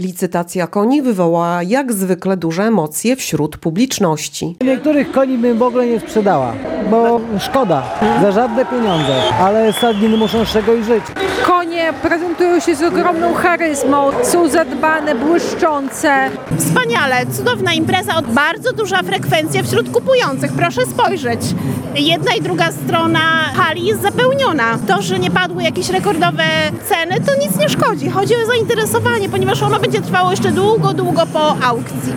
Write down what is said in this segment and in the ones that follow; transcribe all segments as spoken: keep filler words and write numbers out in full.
Licytacja koni wywołała jak zwykle duże emocje wśród publiczności. Niektórych koni bym w ogóle nie sprzedała, bo szkoda, za żadne pieniądze, ale stadniny muszą z czegoś żyć. Konie prezentują się z ogromną charyzmą, są zadbane, błyszczące. Wspaniale, cudowna impreza, bardzo duża frekwencja wśród kupujących, proszę spojrzeć. Jedna i druga strona hali jest zapełniona. To, że nie padły jakieś rekordowe ceny, to nic nie szkodzi. Chodzi o zainteresowanie, ponieważ ono będzie trwało jeszcze długo, długo po aukcji.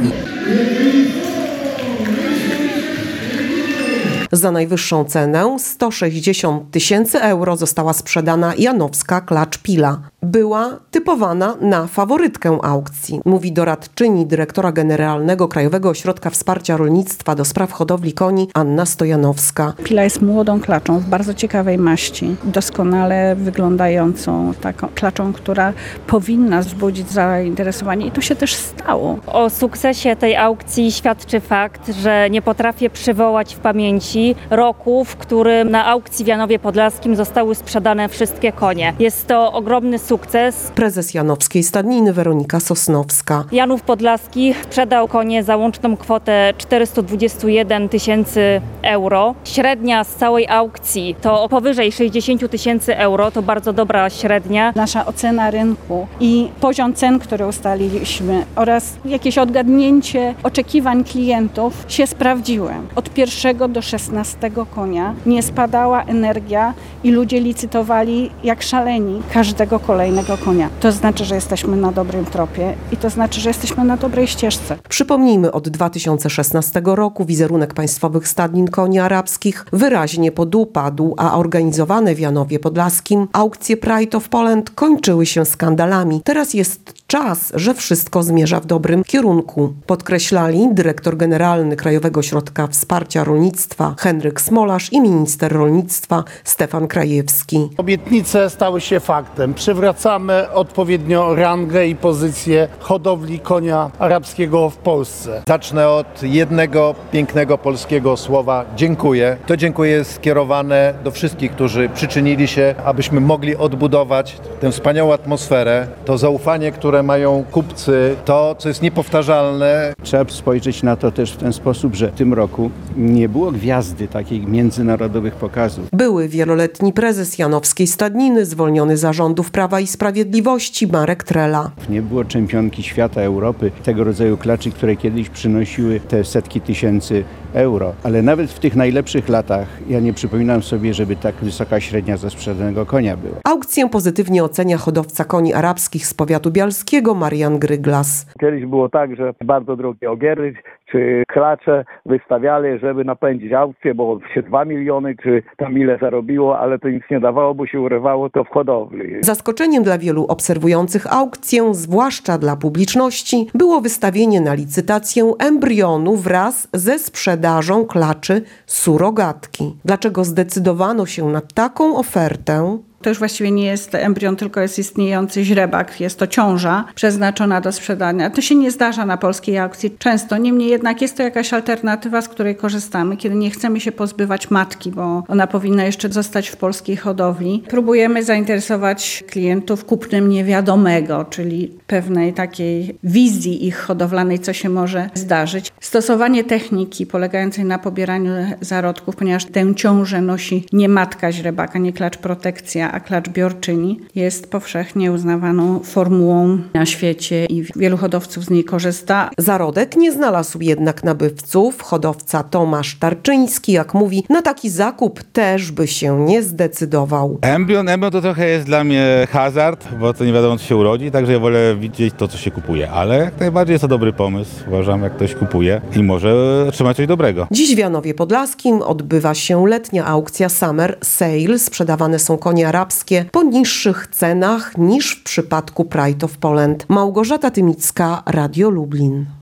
Za najwyższą cenę sto sześćdziesiąt tysięcy euro została sprzedana janowska klacz Pila. Była typowana na faworytkę aukcji, mówi doradczyni dyrektora generalnego Krajowego Ośrodka Wsparcia Rolnictwa do spraw hodowli koni Anna Stojanowska. Pila jest młodą klaczą w bardzo ciekawej maści, doskonale wyglądającą taką klaczą, która powinna wzbudzić zainteresowanie i to się też stało. O sukcesie tej aukcji świadczy fakt, że nie potrafię przywołać w pamięci roku, w którym na aukcji w Janowie Podlaskim zostały sprzedane wszystkie konie. Jest to ogromny sukces. Prezes janowskiej stadniny Weronika Sosnowska. Janów Podlaski sprzedał konie za łączną kwotę czterysta dwadzieścia jeden tysięcy euro. Średnia z całej aukcji to powyżej sześćdziesiąt tysięcy euro, to bardzo dobra średnia. Nasza ocena rynku i poziom cen, które ustaliliśmy oraz jakieś odgadnięcie oczekiwań klientów się sprawdziły. Od pierwszego do szesnastego konia nie spadała energia i ludzie licytowali jak szaleni każdego kolejnego konia. To znaczy, że jesteśmy na dobrym tropie i to znaczy, że jesteśmy na dobrej ścieżce. Przypomnijmy, od dwa tysiące szesnastego roku wizerunek państwowych stadnin koni arabskich wyraźnie podupadł, a organizowane w Janowie Podlaskim aukcje Pride of Poland kończyły się skandalami. Teraz jest czas, że wszystko zmierza w dobrym kierunku, podkreślali dyrektor generalny Krajowego Ośrodka Wsparcia Rolnictwa Henryk Smolarz i minister rolnictwa Stefan Krajewski. Obietnice stały się faktem. Przywracamy odpowiednio rangę i pozycję hodowli konia arabskiego w Polsce. Zacznę od jednego pięknego polskiego słowa dziękuję. To dziękuję jest skierowane do wszystkich, którzy przyczynili się, abyśmy mogli odbudować tę wspaniałą atmosferę, to zaufanie, które mają kupcy, to, co jest niepowtarzalne. Trzeba spojrzeć na to też w ten sposób, że w tym roku nie było gwiazdy takich międzynarodowych pokazów. Były wieloletni prezes janowskiej stadniny, zwolniony z zarządów Prawa i Sprawiedliwości Marek Trela. Nie było czempionki świata, Europy, tego rodzaju klaczy, które kiedyś przynosiły te setki tysięcy euro. Ale nawet w tych najlepszych latach ja nie przypominam sobie, żeby tak wysoka średnia za sprzedanego konia była. Aukcję pozytywnie ocenia hodowca koni arabskich z powiatu bialskiego Marian Gryglas. Kiedyś było tak, że bardzo drogie ogiery czy klacze wystawiali, żeby napędzić aukcję, bo się dwa miliony czy tam ile zarobiło, ale to nic nie dawało, bo się urywało to w hodowli. Zaskoczeniem dla wielu obserwujących aukcję, zwłaszcza dla publiczności, było wystawienie na licytację embrionu wraz ze sprzedażą klaczy surogatki. Dlaczego zdecydowano się na taką ofertę? To już właściwie nie jest embrion, tylko jest istniejący źrebak, jest to ciąża przeznaczona do sprzedania. To się nie zdarza na polskiej aukcji często, niemniej jednak jest to jakaś alternatywa, z której korzystamy, kiedy nie chcemy się pozbywać matki, bo ona powinna jeszcze zostać w polskiej hodowli. Próbujemy zainteresować klientów kupnem niewiadomego, czyli pewnej takiej wizji ich hodowlanej, co się może zdarzyć. Stosowanie techniki polegającej na pobieraniu zarodków, ponieważ tę ciążę nosi nie matka źrebaka, nie klacz protekcja, a klacz biorczyni, jest powszechnie uznawaną formułą na świecie i wielu hodowców z niej korzysta. Zarodek nie znalazł jednak nabywców. Hodowca Tomasz Tarczyński, jak mówi, na taki zakup też by się nie zdecydował. Embrion, embrion to trochę jest dla mnie hazard, bo to nie wiadomo, co się urodzi, także ja wolę widzieć to, co się kupuje, ale jak najbardziej jest to dobry pomysł, uważam, jak ktoś kupuje i może otrzymać coś dobrego. Dziś w Janowie Podlaskim odbywa się letnia aukcja Summer Sale. Sprzedawane są konie arabskie po niższych cenach niż w przypadku Pride of Poland. Małgorzata Tymicka, Radio Lublin.